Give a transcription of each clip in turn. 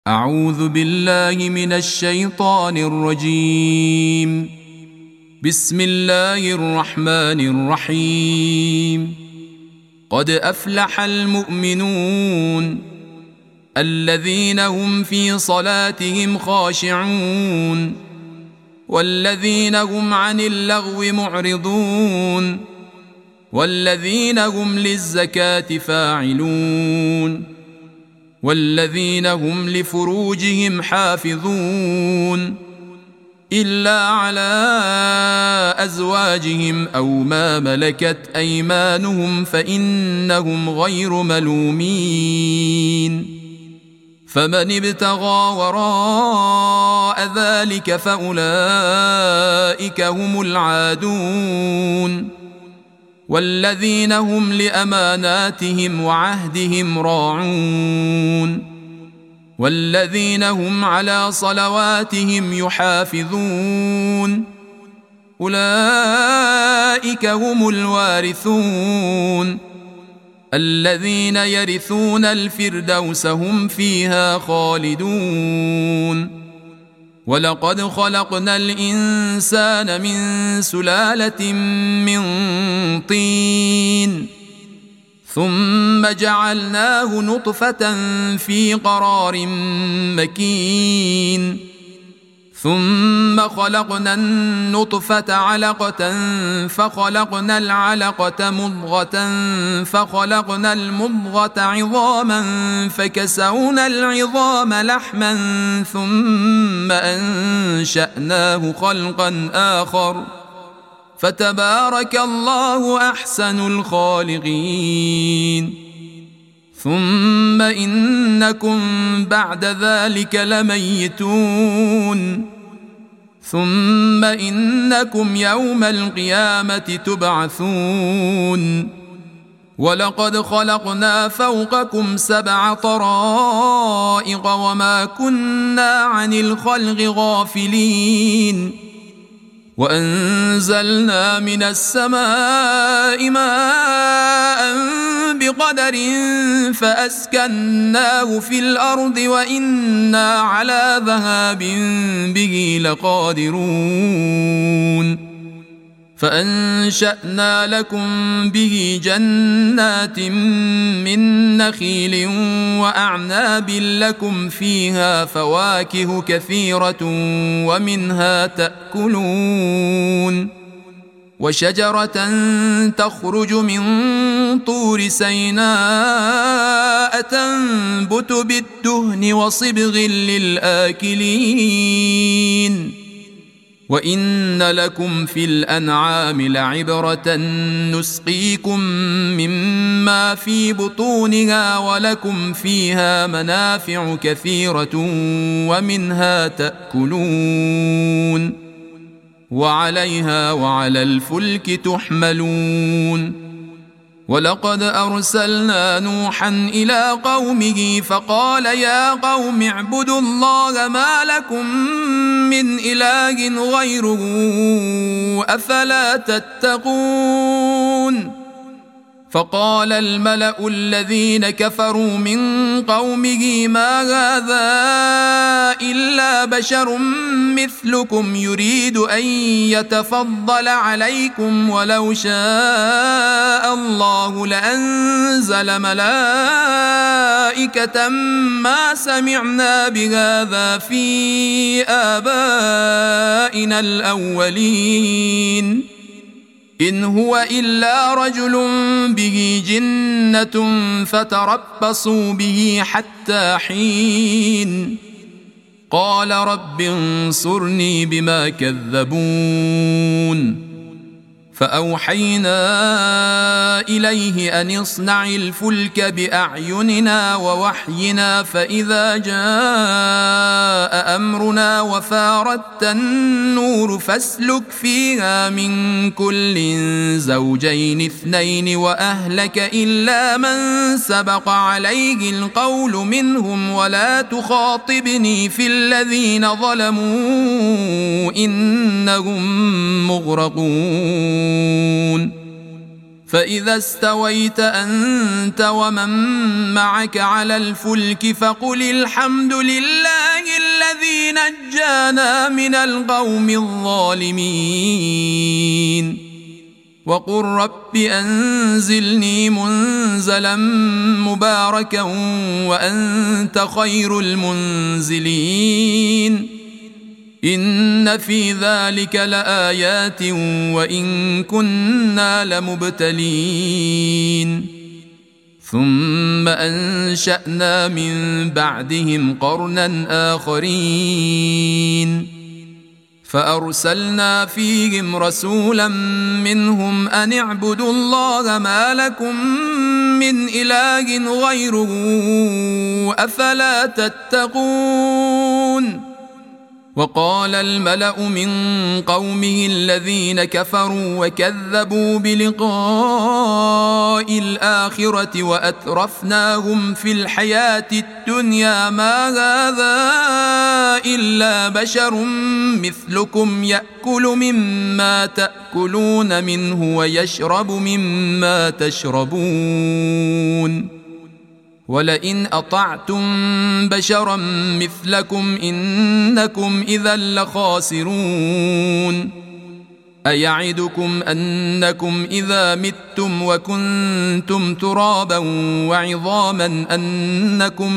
أعوذ بالله من الشيطان الرجيم. بسم الله الرحمن الرحيم. قد أفلح المؤمنون الذين هم في صلاتهم خاشعون والذين هم عن اللغو معرضون والذين هم للزكاة فاعلون والذين هم لفروجهم حافظون إلا على أزواجهم أو ما ملكت أيمانهم فإنهم غير ملومين. فمن ابتغى وراء ذلك فأولئك هم العادون والذين هم لأماناتهم وعهدهم راعون والذين هم على صلواتهم يحافظون أولئك هم الوارثون الذين يرثون الفردوس هم فيها خالدون. ولقد خلقنا الإنسان من سلالة من طين ثم جعلناه نطفة في قرار مكين ثم خلقنا النطفة علقة فخلقنا العلقة مضغة فخلقنا المضغة عظاما فكسونا العظام لحما ثم أنشأناه خلقا آخر فتبارك الله أحسن الخالقين. ثم إنكم بعد ذلك لميتون ثم إنكم يوم القيامة تبعثون. ولقد خلقنا فوقكم 7 طرائق وما كنا عن الخلق غافلين وأنزلنا من السماء ماء بقدر فأسكناه في الأرض وإنا على ذهاب به لقادرون. فأنشأنا لكم به جنات من نخيل وأعناب لكم فيها فواكه كثيرة ومنها تأكلون وشجرة تخرج من طور سيناء تنبت بالدهن وصبغ للآكلين. وإن لكم في الأنعام لعبرة نسقيكم مما في بطونها ولكم فيها منافع كثيرة ومنها تأكلون وعليها وعلى الفلك تحملون. ولقد أرسلنا نوحا إلى قومه فقال يا قوم اعبدوا الله ما لكم من إله غيره أفلا تتقون. فقال الملأ الذين كفروا من قومه ما هذا إلا بشر مثلكم يريد أن يتفضل عليكم ولو شاء الله لأنزل ملائكة ما سمعنا بهذا في آبائنا الأولين إن هو إلا رجل به جنة فتربصوا به حتى حين. قال رب انصرني بما كذبون. فأوحينا إليه أن اصنع الفلك بأعيننا ووحينا فإذا جاء أمرنا وفاردت النور فاسلك فيها من كل زوجين 2 وأهلك إلا من سبق عليه القول منهم ولا تخاطبني في الذين ظلموا إنهم مغرقون. فإذا استويت أنت ومن معك على الفلك فقل الحمد لله الذي نجانا من القوم الظالمين وقل رب أنزلني منزلا مباركا وأنت خير المنزلين إن في ذلك لآيات وإن كنا لمبتلين ثم أنشأنا من بعدهم قرنا آخرين فأرسلنا فيهم رسولا منهم أن اعبدوا الله ما لكم من إله غيره أفلا تتقون وقال الملأ من قومه الذين كفروا وكذبوا بلقاء الآخرة وأترفناهم في الحياة الدنيا ما هذا إلا بشر مثلكم يأكل مما تأكلون منه ويشرب مما تشربون ولئن أطعتم بشرا مثلكم إنكم إذا لخاسرون أيعدكم أنكم إذا متم وكنتم ترابا وعظاما أنكم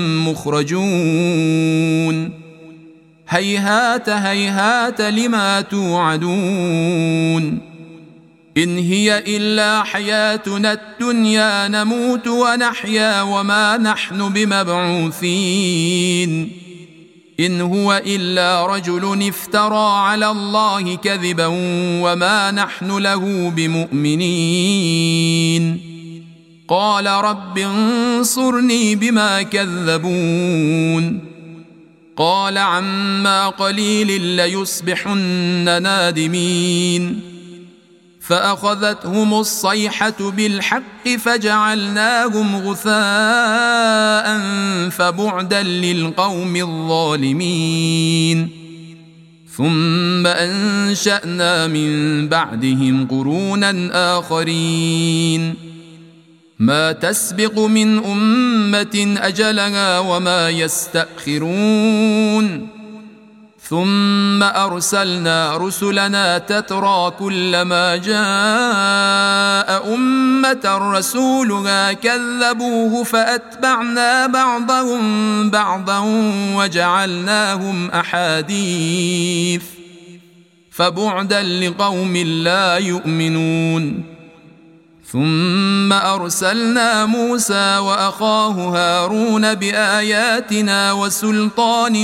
مخرجون هيهات هيهات لما توعدون إن هي إلا حياتنا الدنيا نموت ونحيا وما نحن بمبعوثين إن هو إلا رجل افترى على الله كذبا وما نحن له بمؤمنين قال رب انصرني بما كذبون قال عما قليل ليصبحن نادمين فأخذتهم الصيحة بالحق فجعلناهم غثاء فبعدا للقوم الظالمين ثم أنشأنا من بعدهم قرونا آخرين ما تسبق من أمة أجلها وما يستأخرون ثم أرسلنا رسلنا تترى كلما جاء أمة رسولها كذبوه فأتبعنا بعضهم بعضا وجعلناهم أحاديث فبعدا لقوم لا يؤمنون ثم أرسلنا موسى وأخاه هارون بآياتنا وسلطان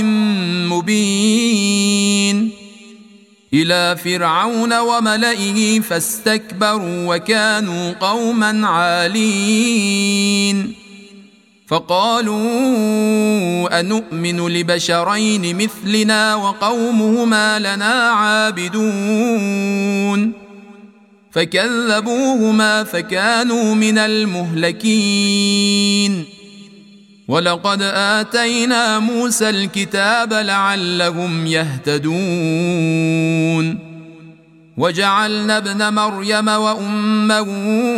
مبين إلى فرعون وملئه فاستكبروا وكانوا قوما عالين فقالوا أنؤمن لبشرين مثلنا وقومهما لنا عابدون فكذبوهما فكانوا من المهلكين ولقد آتينا موسى الكتاب لعلهم يهتدون وجعلنا ابن مريم وأمه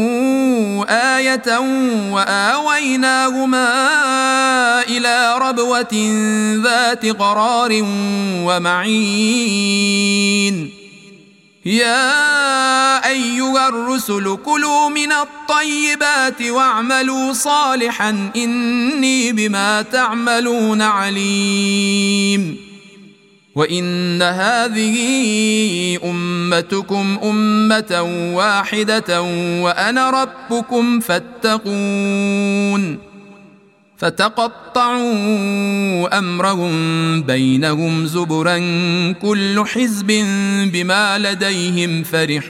آية وآويناهما إلى ربوة ذات قرار ومعين يا أيها الرسل كلوا من الطيبات واعملوا صالحا إني بما تعملون عليم وإن هذه أمتكم أمة واحدة وأنا ربكم فاتقون فتقطعوا أمرهم بينهم زبرا كل حزب بما لديهم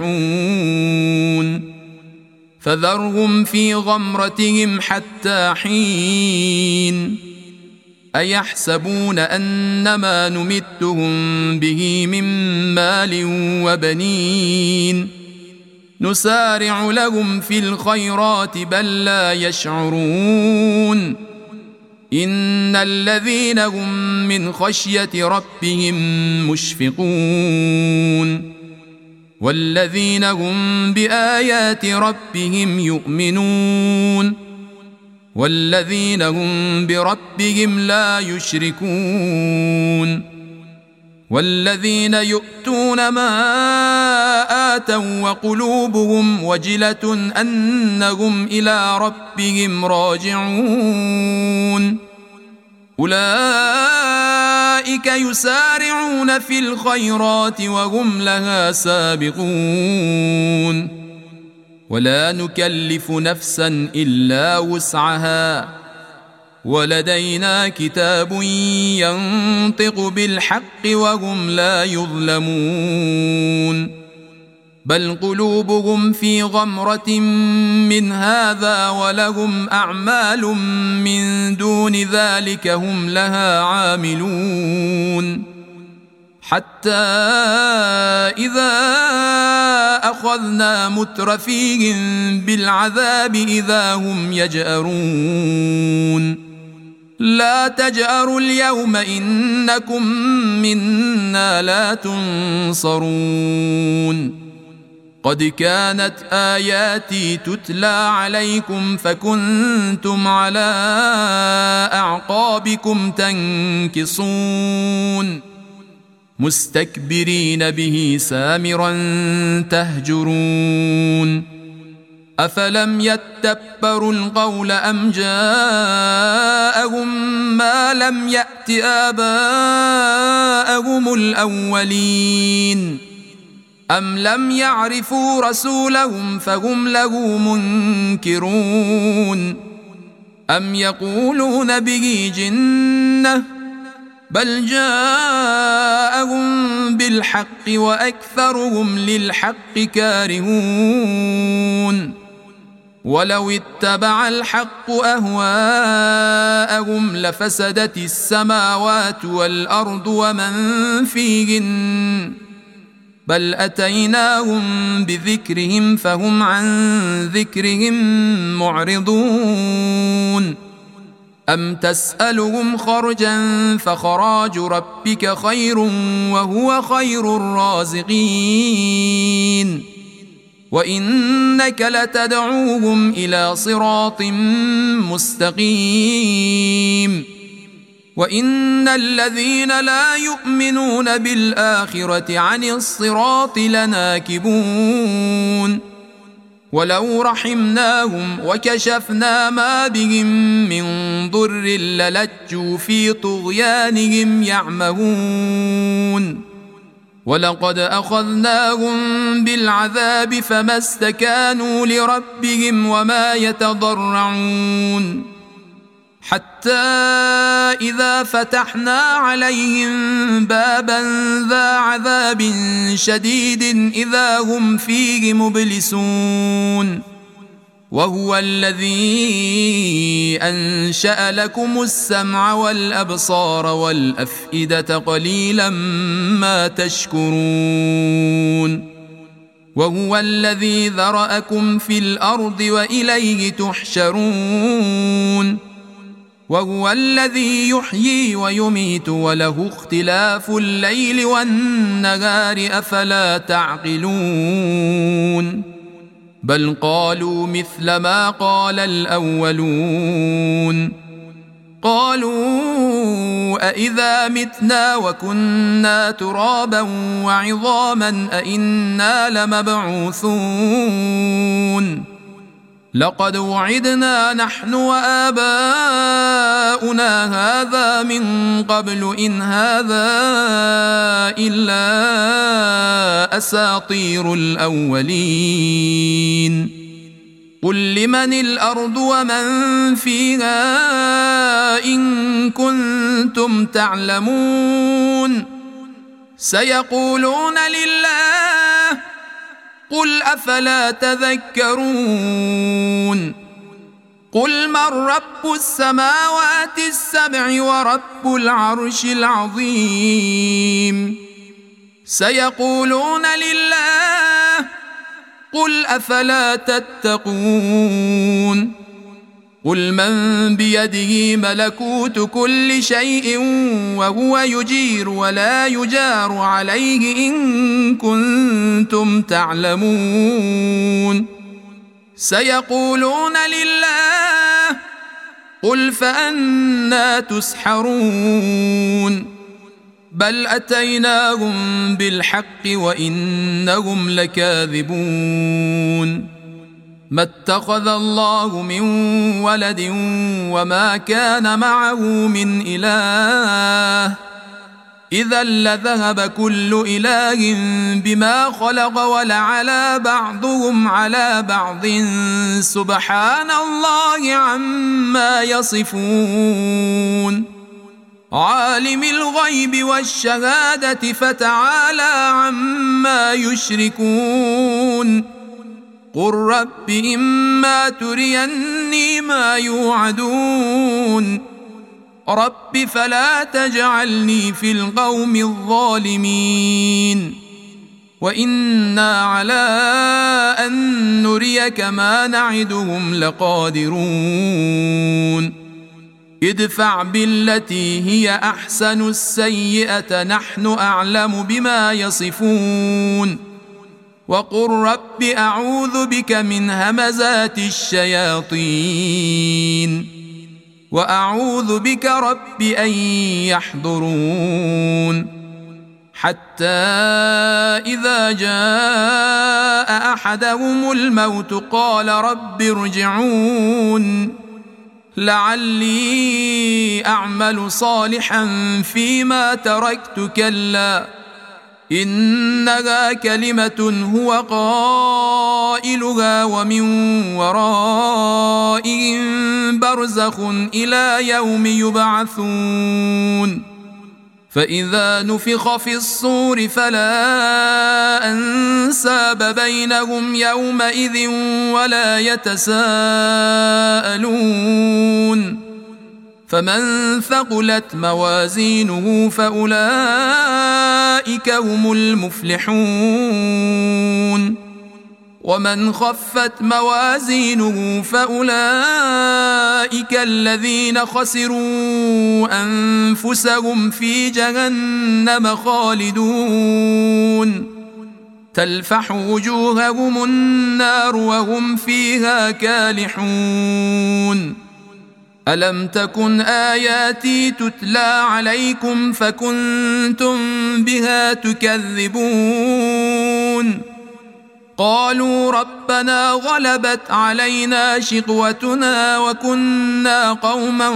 فرحون فذرهم في غمرتهم حتى حين أيحسبون أنما نمدهم به من مال وبنين نسارع لهم في الخيرات بل لا يشعرون إن الذين هم من خشية ربهم مشفقون والذين هم بآيات ربهم يؤمنون والذين هم بربهم لا يشركون والذين يؤتون ما آتوا وقلوبهم وجلة أنهم إلى ربهم راجعون أولئك يسارعون في الخيرات وهم لها سابقون ولا نكلف نفسا إلا وسعها ولدينا كتاب ينطق بالحق وهم لا يظلمون بل قلوبهم في غمرة من هذا ولهم أعمال من دون ذلك هم لها عاملون حتى إذا أخذنا مترفيهم بالعذاب إذا هم يجأرون لا تجأروا اليوم إنكم منا لا تنصرون قد كانت آياتي تتلى عليكم فكنتم على أعقابكم تنكصون مستكبرين به سامرا تهجرون أفلم يتدبروا القول أم جاءهم ما لم يأت آباءهم الأولين أم لم يعرفوا رسولهم فهم له منكرون أم يقولون به جنة بل جاءهم بالحق وأكثرهم للحق كارهون ولو اتبع الحق أهواءهم لفسدت السماوات والأرض ومن فيهن بل أتيناهم بذكرهم فهم عن ذكرهم معرضون أم تسألهم خرجا فخراج ربك خير وهو خير الرازقين وإنك لتدعوهم إلى صراط مستقيم وإن الذين لا يؤمنون بالآخرة عن الصراط لناكبون ولو رحمناهم وكشفنا ما بهم من ضر للجوا في طغيانهم يعمهون ولقد أخذناهم بالعذاب فما استكانوا لربهم وما يتضرعون حتى إذا فتحنا عليهم بابا ذا عذاب شديد إذا هم فيه مبلسون وهو الذي أنشأ لكم السمع والأبصار والأفئدة قليلا ما تشكرون وهو الذي ذرأكم في الأرض وإليه تحشرون وهو الذي يحيي ويميت وله اختلاف الليل والنهار أفلا تعقلون بل قالوا مثل ما قال الأولون قالوا أإذا متنا وكنا ترابا وعظاما أإنا لمبعوثون لقد وعدنا نحن وآباؤنا هذا من قبل إن هذا إلا أساطير الأولين قل لمن الأرض ومن فيها إن كنتم تعلمون سيقولون لله قل أفلا تذكرون قل من رب السماوات السبع ورب العرش العظيم سيقولون لله قل أفلا تتقون قل من بيده ملكوت كل شيء وهو يجير ولا يجار عليه إن كنتم تعلمون سيقولون لله قل فأنى تسحرون بل أتيناهم بالحق وإنهم لكاذبون ما اتخذ الله من ولد وما كان معه من إله إذا لذهب كل إله بما خلق ولعلى بعضهم على بعض سبحان الله عما يصفون عالم الغيب والشهادة فتعالى عما يشركون قل رب إما تريني ما يوعدون رب فلا تجعلني في القوم الظالمين وإنا على أن نريك ما نعدهم لقادرون ادفع بالتي هي أحسن السيئة نحن أعلم بما يصفون وقل رب أعوذ بك من همزات الشياطين وأعوذ بك رب أن يحضرون حتى إذا جاء أحدهم الموت قال رب ارجعون لعلي أعمل صالحا فيما تركت كلا إنها كلمة هو قائلها ومن ورائهم برزخ إلى يوم يبعثون فإذا نفخ في الصور فلا أنساب بينهم يومئذ ولا يتساءلون فمن ثقلت موازينه فأولئك هم المفلحون ومن خفت موازينه فأولئك الذين خسروا أنفسهم في جهنم خالدون تلفح وجوههم النار وهم فيها كالحون ألم تكن آياتي تتلى عليكم فكنتم بها تكذبون قالوا ربنا غلبت علينا شقوتنا وكنا قوما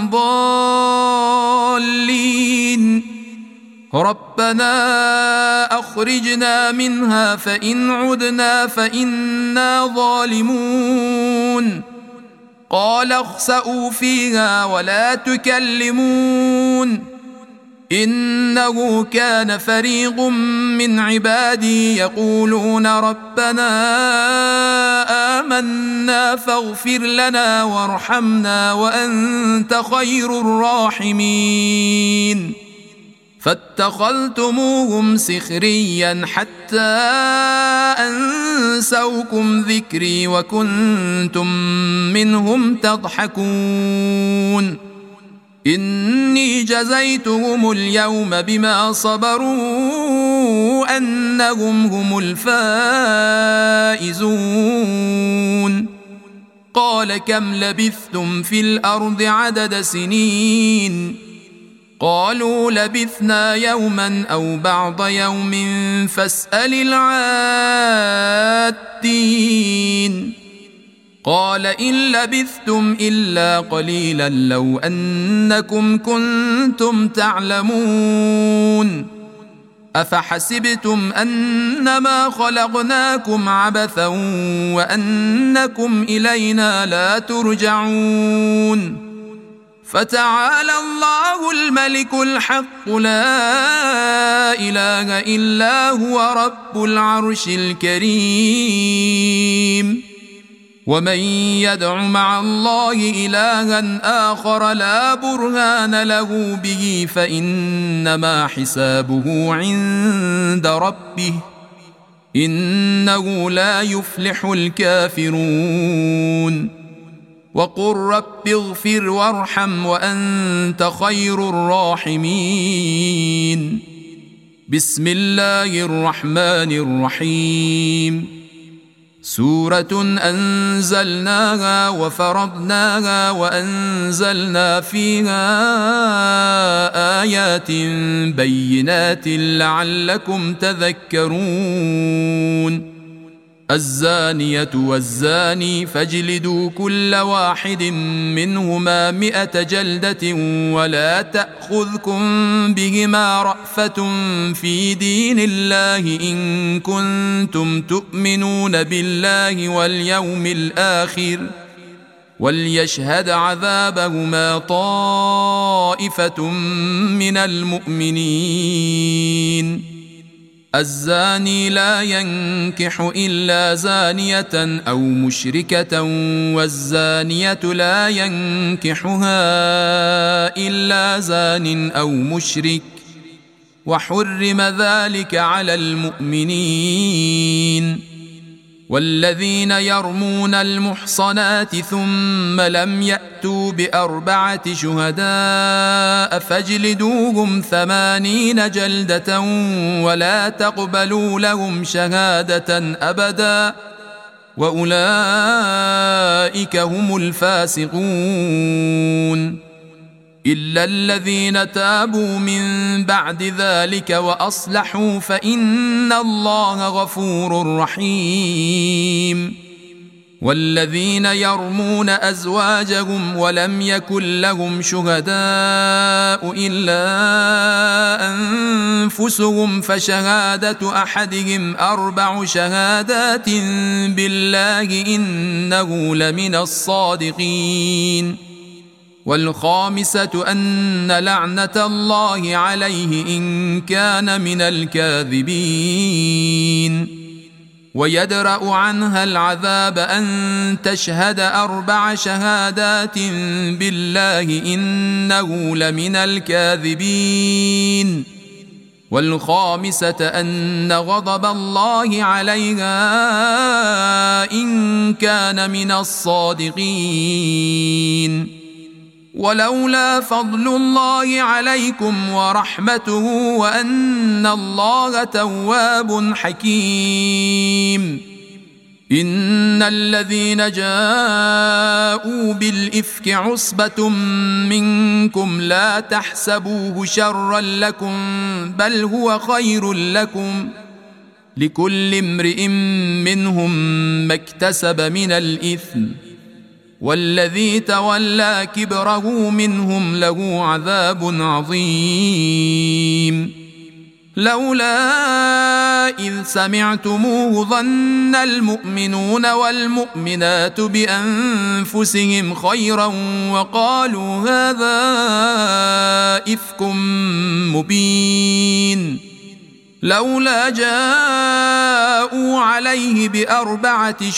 ضالين ربنا أخرجنا منها فإن عدنا فإنا ظالمون قال اخسئوا فيها ولا تكلمون إنه كان فريق من عبادي يقولون ربنا آمنا فاغفر لنا وارحمنا وأنت خير الراحمين فاتخذتموهم سخريا حتى أنسوكم ذكري وكنتم منهم تضحكون إني جزيتهم اليوم بما صبروا أنهم هم الفائزون قال كم لبثتم في الأرض عدد سنين قالوا لبثنا يوما أو بعض يوم فاسأل العادين قال إن لبثتم إلا قليلا لو أنكم كنتم تعلمون أفحسبتم أنما خلقناكم عبثا وأنكم إلينا لا ترجعون فتعالى الله الملك الحق لا إله إلا هو رب العرش الكريم ومن يدع مع الله إلها آخر لا برهان له به فإنما حسابه عند ربه إنه لا يفلح الكافرون وقل رب اغفر وارحم وأنت خير الراحمين. بسم الله الرحمن الرحيم. سورة أنزلناها وفرضناها وأنزلنا فيها آيات بينات لعلكم تذكرون. الزانية والزاني فاجلدوا كل واحد منهما 100 جلدة ولا تأخذكم بهما رأفة في دين الله إن كنتم تؤمنون بالله واليوم الآخر وليشهد عذابهما طائفة من المؤمنين. الزاني لا ينكح إلا زانية أو مشركة والزانية لا ينكحها إلا زان أو مشرك وحرم ذلك على المؤمنين. والذين يرمون المحصنات ثم لم يأتوا ب4 شهداء فاجلدوهم 80 جلدة ولا تقبلوا لهم شهادة أبدا وأولئك هم الفاسقون. إلا الذين تابوا من بعد ذلك وأصلحوا فإن الله غفور رحيم. والذين يرمون أزواجهم ولم يكن لهم شهداء إلا أنفسهم فشهادة أحدهم 4 شهادات بالله إنه لمن الصادقين. والخامسة أن لعنة الله عليه إن كان من الكاذبين. ويدرأ عنها العذاب أن تشهد 4 شهادات بالله إنه لمن الكاذبين. والخامسة أن غضب الله عليها إن كان من الصادقين. ولولا فضل الله عليكم ورحمته وأن الله تواب حكيم. إن الذين جاءوا بالإفك عصبة منكم لا تحسبوه شرا لكم بل هو خير لكم لكل امرئ منهم ما اكتسب من الإثم والذي تولى كبره منهم له عذاب عظيم. لولا إذ سمعتموه ظن المؤمنون والمؤمنات بأنفسهم خيرا وقالوا هذا إفك مبين. لولا جاءوا عليه ب4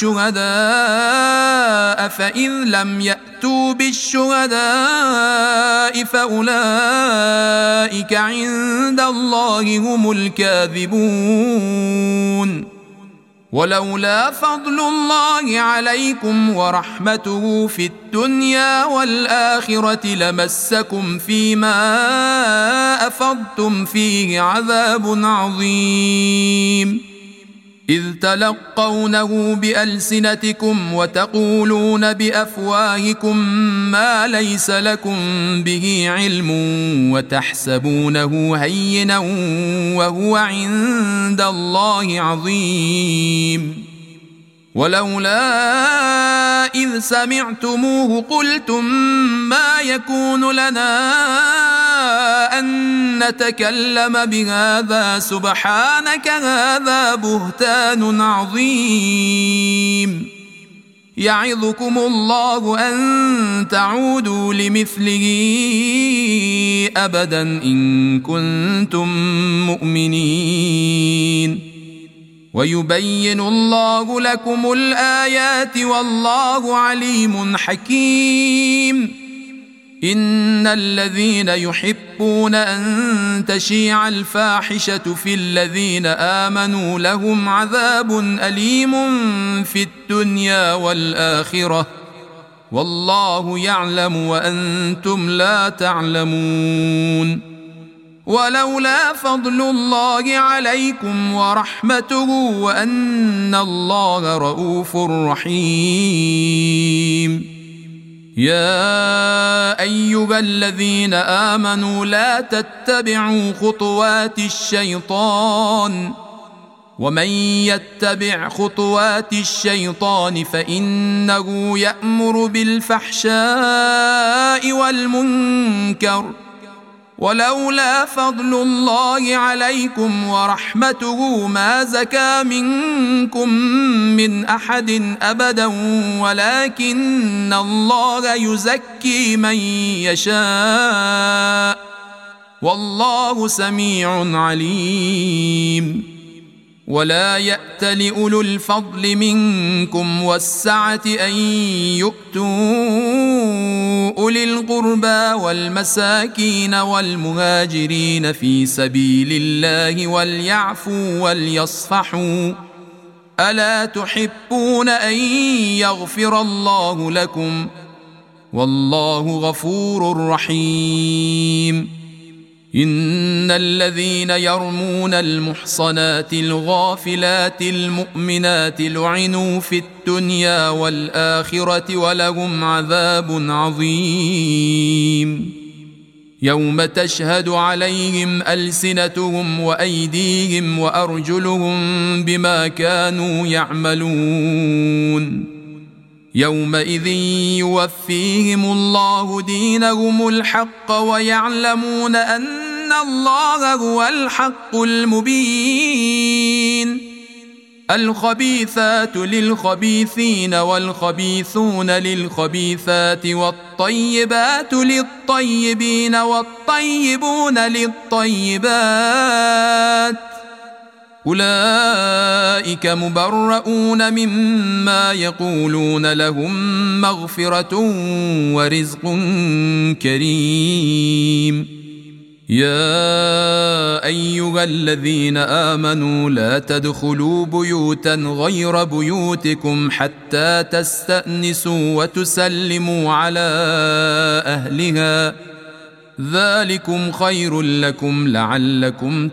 شهداء فإذ لم يأتوا بالشهداء فأولئك عند الله هم الكاذبون. ولولا فضل الله عليكم ورحمته في الدنيا والآخرة لمسكم فيما أفضتم فيه عذاب عظيم. إذ تلقونه بألسنتكم وتقولون بأفواهكم ما ليس لكم به علم وتحسبونه هينا وهو عند الله عظيم. ولولا إذ سمعتموه قلتم ما يكون لنا أن نتكلم بهذا سبحانك هذا بهتان عظيم. يعظكم الله أن تعودوا لمثله أبدا إن كنتم مؤمنين. ويبين الله لكم الآيات والله عليم حكيم. إن الذين يحبون أن تشيع الفاحشة في الذين آمنوا لهم عذاب أليم في الدنيا والآخرة والله يعلم وأنتم لا تعلمون. ولولا فضل الله عليكم ورحمته وأن الله رؤوف رحيم. يا أيها الذين آمنوا لا تتبعوا خطوات الشيطان، ومن يتبع خطوات الشيطان فإنه يأمر بالفحشاء والمنكر. ولولا فضل الله عليكم ورحمته ما زكى منكم من أحد أبدا ولكن الله يزكي من يشاء والله سميع عليم. ولا يأت لأولو الفضل منكم والسعة أن يؤتوا أولي القربى والمساكين والمهاجرين في سبيل الله وليعفوا وليصفحوا، ألا تحبون أن يغفر الله لكم والله غفور رحيم. إن الذين يرمون المحصنات الغافلات المؤمنات لعنوا في الدنيا والآخرة ولهم عذاب عظيم. يوم تشهد عليهم ألسنتهم وأيديهم وأرجلهم بما كانوا يعملون. يومئذ يوفيهم الله دينهم الحق ويعلمون أن الله هو الحق المبين. الخبيثات للخبيثين والخبيثون للخبيثات والطيبات للطيبين والطيبون للطيبات، أولئك مبرؤون مما يقولون لهم مغفرة ورزق كريم. يا أيها الذين آمنوا لا تدخلوا بيوتا غير بيوتكم حتى تستأنسوا وتسلموا على أهلها، ذلكم خير لكم لعلكم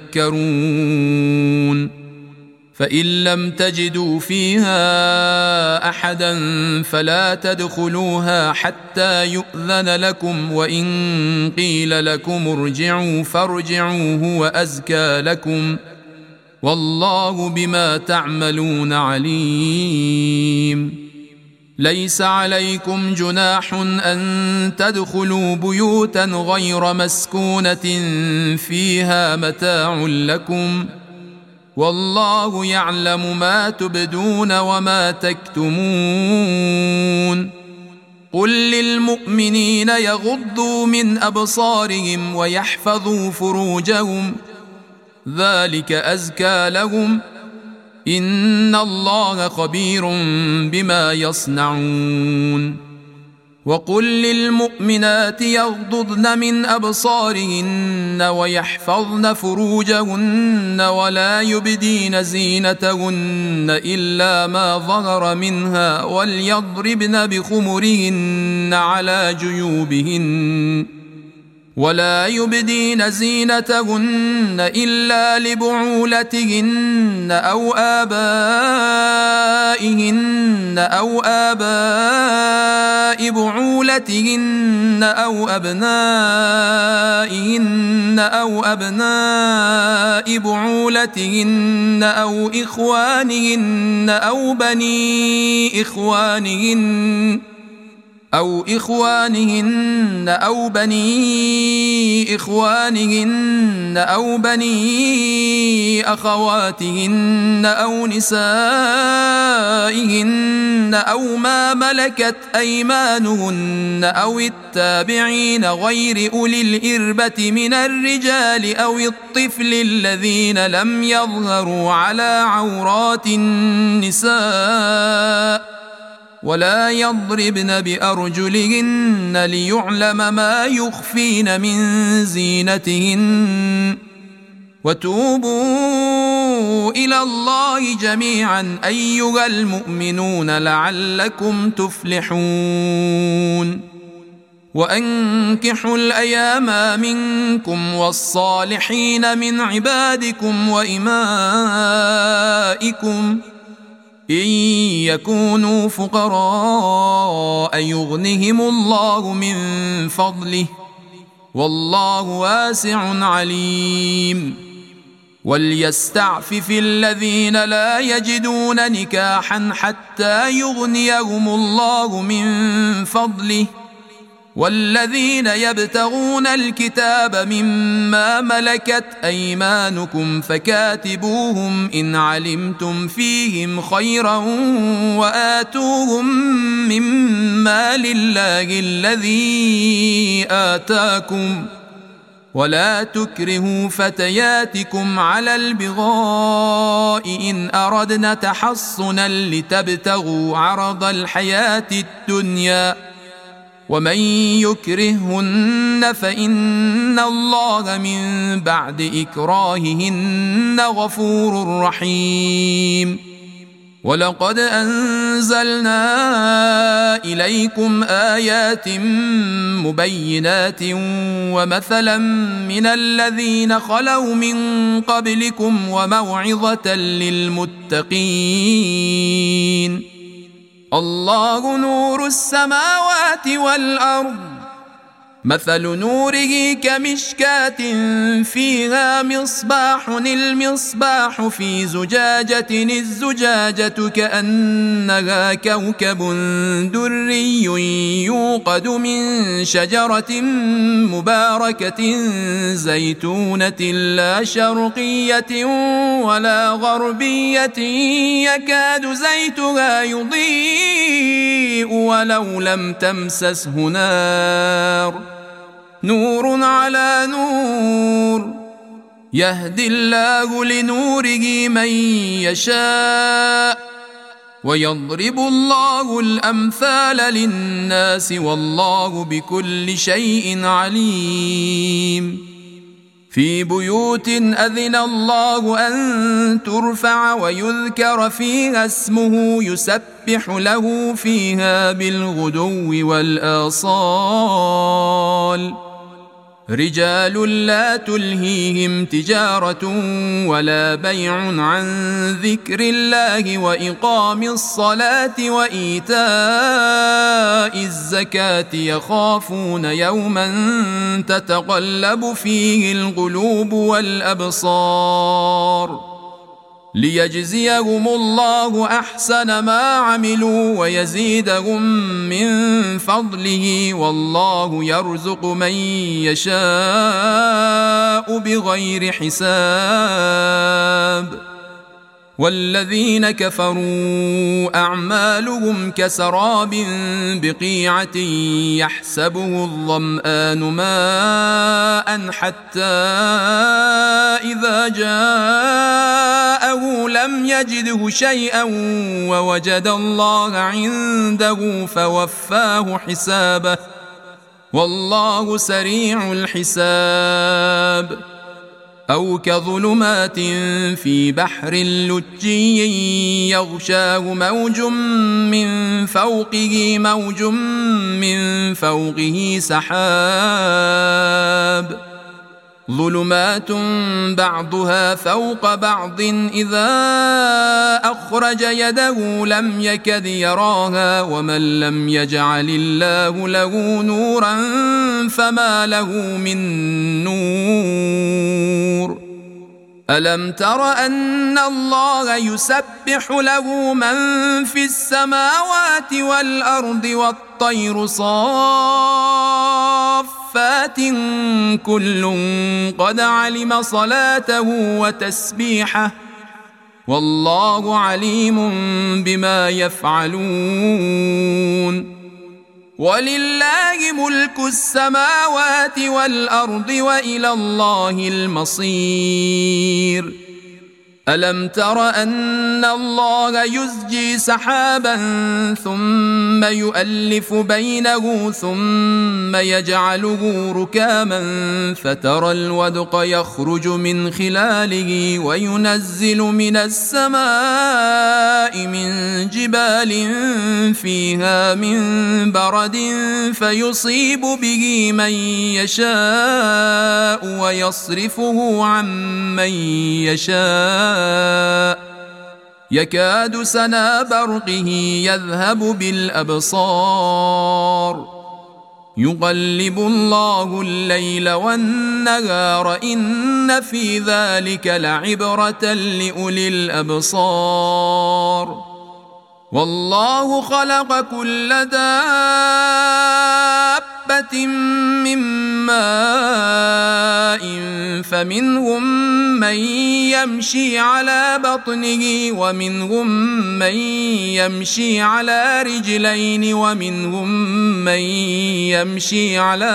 تذكرون. فإن لم تجدوا فيها أحدا فلا تدخلوها حتى يؤذن لكم، وإن قيل لكم ارجعوا فارجعوا هو أزكى لكم والله بما تعملون عليم. ليس عليكم جناح أن تدخلوا بيوتا غير مسكونة فيها متاع لكم والله يعلم ما تبدون وما تكتمون. قل للمؤمنين يغضوا من أبصارهم ويحفظوا فروجهم ذلك أزكى لهم إن الله خبير بما يصنعون. وقل للمؤمنات يغضضن من أبصارهن ويحفظن فروجهن ولا يبدين زينتهن إلا ما ظهر منها وليضربن بخمرهن على جيوبهن ولا يبدين زينتهن إلا لبعولتهن أو آباء بعولتهن أو أبناء بعولتهن أو إخوانهن أو بني إخوانهن أو بني أخواتهن أو نسائهن أو ما ملكت أيمانهن أو التابعين غير أولي الإربة من الرجال أو الطفل الذين لم يظهروا على عورات النساء ولا يضربن بأرجلهن ليعلم ما يخفين من زينتهن. وتوبوا إلى الله جميعا أيها المؤمنون لعلكم تفلحون وأنكحوا الأيام منكم والصالحين من عبادكم وإمائكم إن يكونوا فقراء يغنهم الله من فضله والله واسع عليم وليستعفف الذين لا يجدون نكاحا حتى يغنيهم الله من فضله والذين يبتغون الكتاب مما ملكت أيمانكم فكاتبوهم إن علمتم فيهم خيرا وآتوهم مما لله الذي آتاكم ولا تكرهوا فتياتكم على البغاء إن أردنا تحصنا لتبتغوا عرض الحياة الدنيا ومن يكرههن فإن الله من بعد إكراههن غفور رحيم ولقد أنزلنا إليكم آيات مبينات ومثلا من الذين خلوا من قبلكم وموعظة للمتقين الله نور السماوات والأرض مثل نوره كمشكاة فيها مصباح المصباح في زجاجة الزجاجة كأنها كوكب دري يوقد من شجرة مباركة زيتونة لا شرقية ولا غربية يكاد زيتها يضيء ولو لم تمسسه نار نور على نور يهدي الله لنوره من يشاء ويضرب الله الأمثال للناس والله بكل شيء عليم في بيوت أذن الله أن ترفع ويذكر فيها اسمه يسبح له فيها بالغدو والآصال رجال لا تلهيهم تجارة ولا بيع عن ذكر الله وإقام الصلاة وإيتاء الزكاة يخافون يوما تتقلب فيه القلوب والأبصار ليجزيهم الله أحسن ما عملوا ويزيدهم من فضله والله يرزق من يشاء بغير حساب والذين كفروا أعمالهم كسراب بقيعة يحسبه الظمآن ماء حتى إذا جاءه لم يجده شيئا ووجد الله عنده فوفاه حسابه والله سريع الحساب أو كظلمات في بحر لجي يغشاه موج من فوقه موج من فوقه سحاب ظلمات بعضها فوق بعض إذا أخرج يده لم يكد يراها ومن لم يجعل الله له نورا فما له من نور ألم تر أن الله يسبح له من في السماوات والأرض والطير صافات كل قد علم صلاته وتسبيحه والله عليم بما يفعلون ولله ملك السماوات والأرض وإلى الله المصير ألم تر أن الله يزجي سحابا ثم يؤلف بينه ثم يجعله ركاما فترى الودق يخرج من خلاله وينزل من السماء من جبال فيها من برد فيصيب به من يشاء ويصرفه عن من يشاء يكاد سنا برقه يذهب بالأبصار يقلب الله الليل والنهار إن في ذلك لعبرة لأولي الأبصار والله خلق كل دابة من ماء فمنهم من يمشي على بطنه ومنهم من يمشي على رجلين ومنهم من يمشي على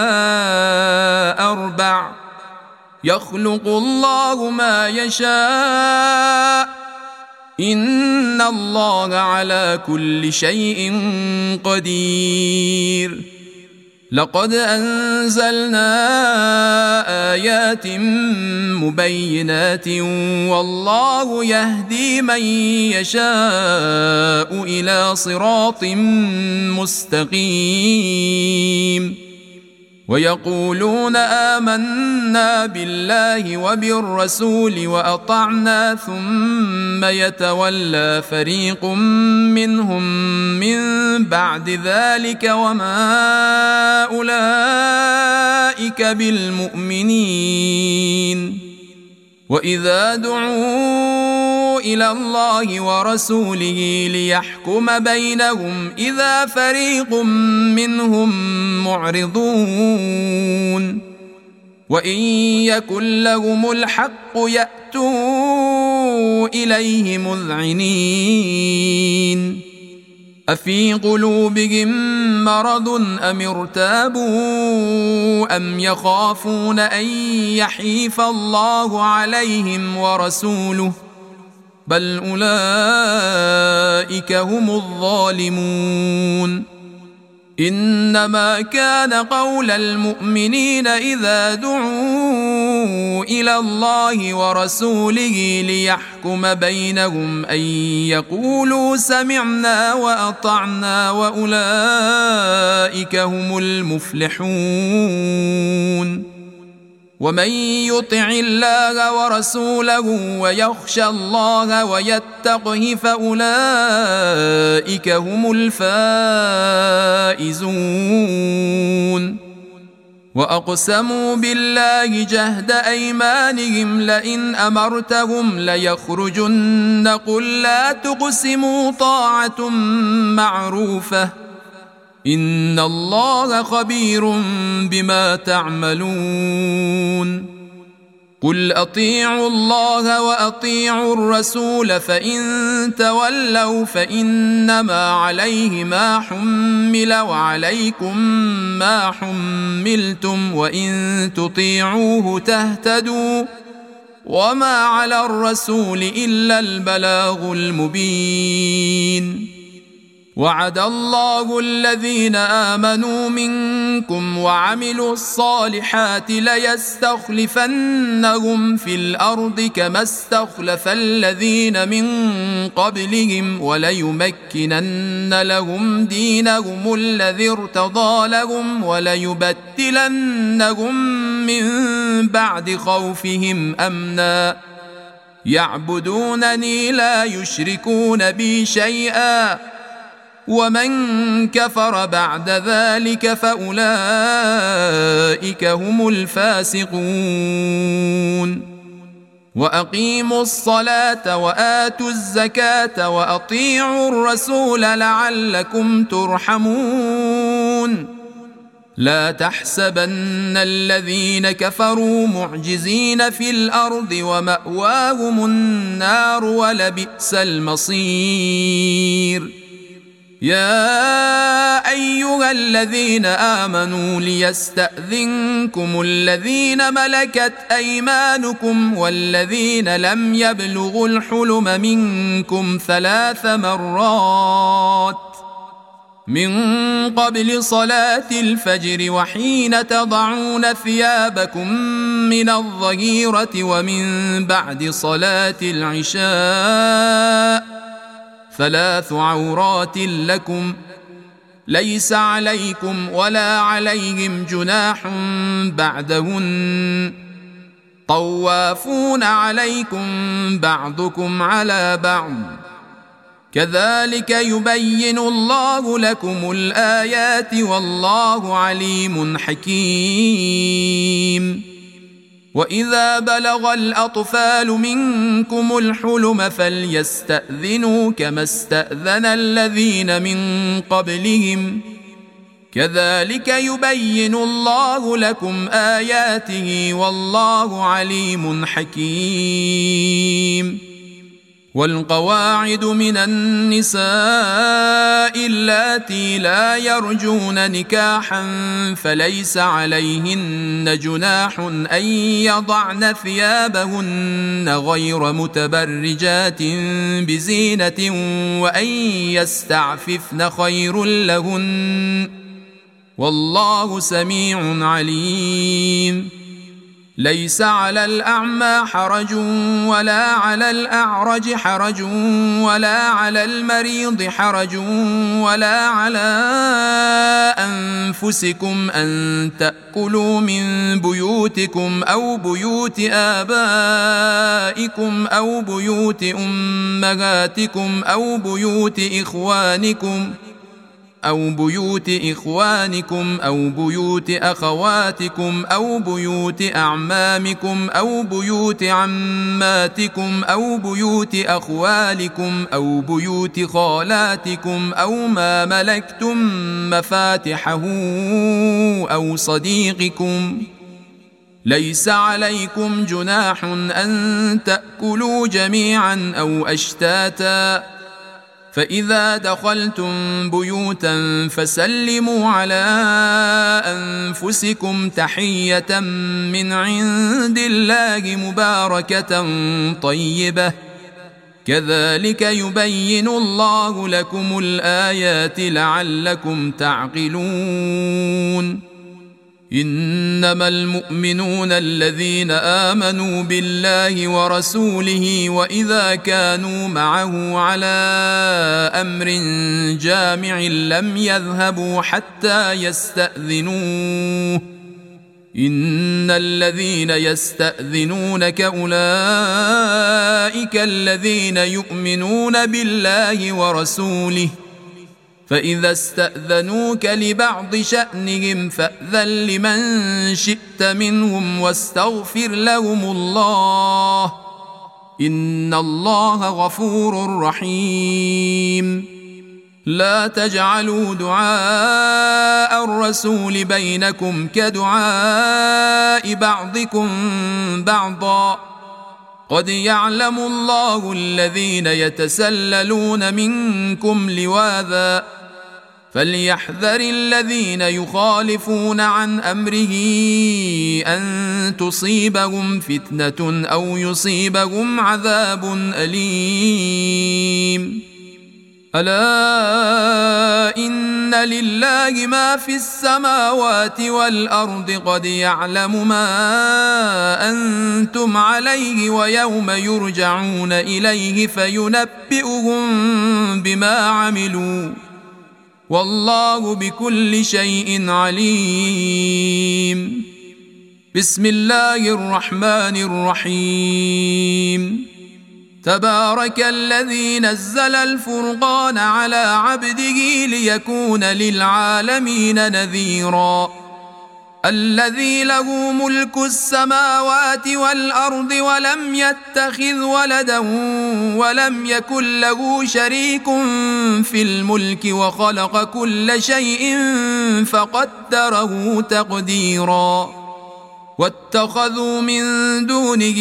أربع يخلق الله ما يشاء إن الله على كل شيء قدير لقد أنزلنا آيات مبينات والله يهدي من يشاء إلى صراط مستقيم ويقولون آمنا بالله وبالرسول وأطعنا ثم يتولى فريق منهم من بعد ذلك وما أولئك بالمؤمنين وإذا دعوا إلى الله ورسوله ليحكم بينهم إذا فريق منهم معرضون وإن يكن لهم الحق يأتوا إليه مذعنين أفي قلوبهم مرض أم ارتابوا أم يخافون أن يحيف الله عليهم ورسوله بل أولئك هم الظالمون إنما كان قول المؤمنين إذا دعوا إلى الله ورسوله ليحكم بينهم أن يقولوا سمعنا وأطعنا وأولئك هم المفلحون ومن يطع الله ورسوله ويخشى الله ويتقه فأولئك هم الفائزون وأقسموا بالله جهد أيمانهم لئن أمرتهم ليخرجن قل لا تقسموا طاعة معروفة إن الله خبير بما تعملون قل أطيعوا الله وأطيعوا الرسول فإن تولوا فإنما عليه ما حمل وعليكم ما حملتم وإن تطيعوه تهتدوا وما على الرسول إلا البلاغ المبين وعد الله الذين آمنوا منكم وعملوا الصالحات ليستخلفنهم في الأرض كما استخلف الذين من قبلهم وليمكنن لهم دينهم الذي ارتضى لهم وليبدلنهم من بعد خوفهم أمنا يعبدونني لا يشركون بي شيئا ومن كفر بعد ذلك فأولئك هم الفاسقون وأقيموا الصلاة وآتوا الزكاة وأطيعوا الرسول لعلكم ترحمون لا تحسبن الذين كفروا معجزين في الأرض ومأواهم النار ولبئس المصير يا أيها الذين آمنوا ليستأذنكم الذين ملكت أيمانكم والذين لم يبلغوا الحلم منكم 3 مرات من قبل صلاة الفجر وحين تضعون ثيابكم من الظهيرة ومن بعد صلاة العشاء 3 عورات لكم ليس عليكم ولا عليهم جناح بعدهن طوافون عليكم بعضكم على بعض كذلك يبين الله لكم الآيات والله عليم حكيم وإذا بلغ الأطفال منكم الحلم فليستأذنوا كما استأذن الذين من قبلهم كذلك يبين الله لكم آياته والله عليم حكيم والقواعد من النساء اللاتي لا يرجون نكاحا فليس عليهن جناح أن يضعن ثيابهن غير متبرجات بزينة وأن يستعففن خير لهن والله سميع عليم ليس على الأعمى حرج ولا على الأعرج حرج ولا على المريض حرج ولا على أنفسكم أن تأكلوا من بيوتكم أو بيوت آبائكم أو بيوت أمهاتكم أو بيوت إخوانكم أو بيوت أخواتكم أو بيوت أعمامكم أو بيوت عماتكم أو بيوت أخوالكم أو بيوت خالاتكم أو ما ملكتم مفاتحه أو صديقكم ليس عليكم جناح أن تأكلوا جميعا أو أشتاتا فإذا دخلتم بيوتا فسلموا على أنفسكم تحية من عند الله مباركة طيبة كذلك يبين الله لكم الآيات لعلكم تعقلون إنما المؤمنون الذين آمنوا بالله ورسوله وإذا كانوا معه على أمر جامع لم يذهبوا حتى يستأذنوه إن الذين يستأذنونك أولئك الذين يؤمنون بالله ورسوله فإذا استأذنوك لبعض شأنهم فأذن لمن شئت منهم واستغفر لهم الله إن الله غفور رحيم لا تجعلوا دعاء الرسول بينكم كدعاء بعضكم بعضا قد يعلم الله الذين يتسللون منكم لواذا فليحذر الذين يخالفون عن أمره أن تصيبهم فتنة أو يصيبهم عذاب أليم ألا إن لله ما في السماوات والأرض قد يعلم ما أنتم عليه ويوم يرجعون إليه فينبئهم بما عملوا والله بكل شيء عليم بسم الله الرحمن الرحيم تبارك الذي نزل الفرقان على عبده ليكون للعالمين نذيرا الذي له ملك السماوات والأرض ولم يتخذ ولدا ولم يكن له شريك في الملك وخلق كل شيء فقدره تقديرا واتخذوا من دونه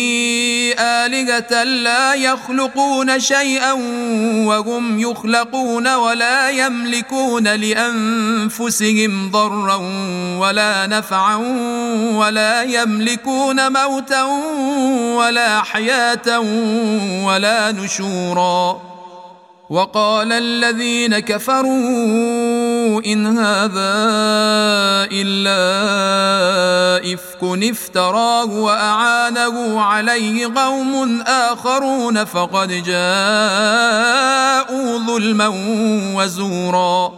آلهة لا يخلقون شيئا وهم يخلقون ولا يملكون لأنفسهم ضرا ولا نفعا ولا يملكون موتا ولا حياة ولا نشورا. وقال الذين كفروا إن هذا إلا إفك افتراه وأعانه عليه قوم آخرون فقد جاءوا ظلما وزورا.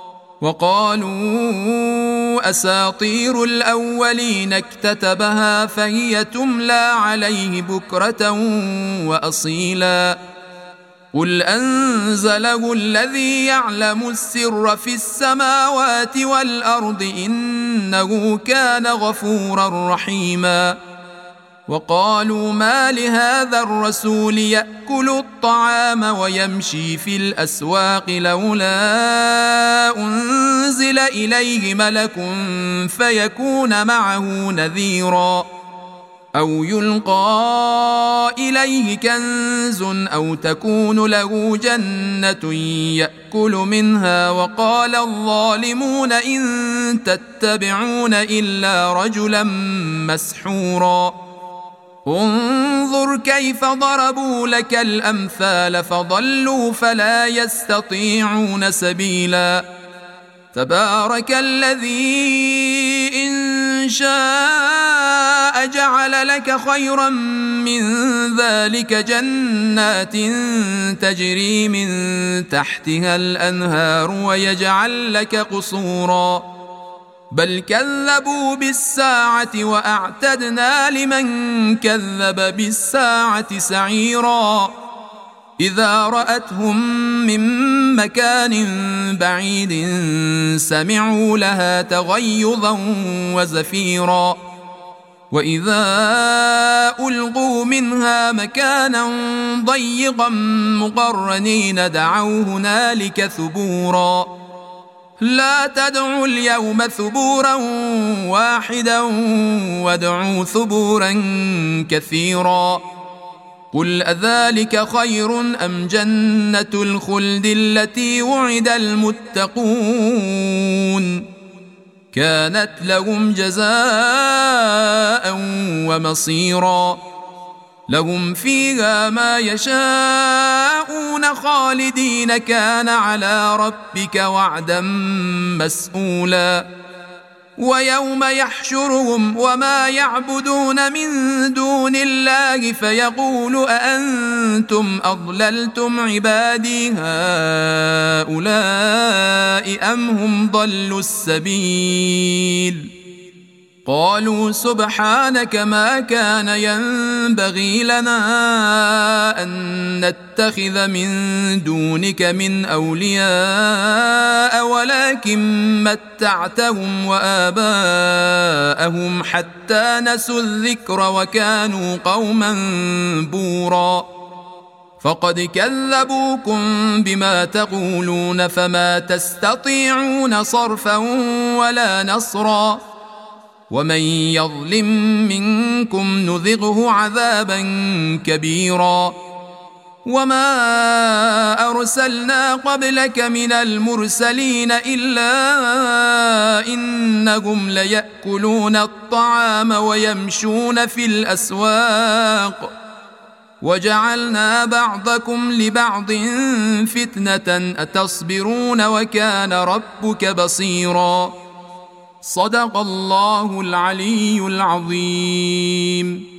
وقالوا أساطير الأولين اكتتبها فهي تملى عليه بكرة وأصيلا. قل أنزله الذي يعلم السر في السماوات والأرض إنه كان غفورا رحيما. وقالوا ما لهذا الرسول يأكل الطعام ويمشي في الأسواق لولا أنزل إليه ملك فيكون معه نذيرا أو يلقى إليه كنز أو تكون له جنة يأكل منها. وقال الظالمون إن تتبعون إلا رجلا مسحورا. انظر كيف ضربوا لك الأمثال فضلوا فلا يستطيعون سبيلا. تبارك الذي إن شاء جعل لك خيرا من ذلك جنات تجري من تحتها الأنهار ويجعل لك قصورا. بل كذبوا بالساعة وأعتدنا لمن كذب بالساعة سعيرا. إذا رأتهم من مكان بعيد سمعوا لها تغيظا وزفيرا. وإذا ألقوا منها مكانا ضيقا مقرنين دعوا هنالك ثبورا. لا تدعوا اليوم ثبورا واحدا وادعوا ثبورا كثيرا. قل أذلك خير أم جنة الخلد التي وعد المتقون كانت لهم جزاء ومصيرا. لهم فيها ما يشاءون خالدين كان على ربك وعدا مسئولا. ويوم يحشرهم وما يعبدون من دون الله فيقول أأنتم أضللتم عبادي هؤلاء أم هم ضلوا السبيل. قالوا سبحانك ما كان ينبغي لنا أن نتخذ من دونك من أولياء ولكن متعتهم وآباءهم حتى نسوا الذكر وكانوا قوما بورا. فقد كذبوكم بما تقولون فما تستطيعون صرفا ولا نصرا. ومن يظلم منكم نذقه عذابا كبيرا. وما أرسلنا قبلك من المرسلين إلا إنهم ليأكلون الطعام ويمشون في الأسواق وجعلنا بعضكم لبعض فتنة أتصبرون وكان ربك بصيرا. صدق الله العلي العظيم.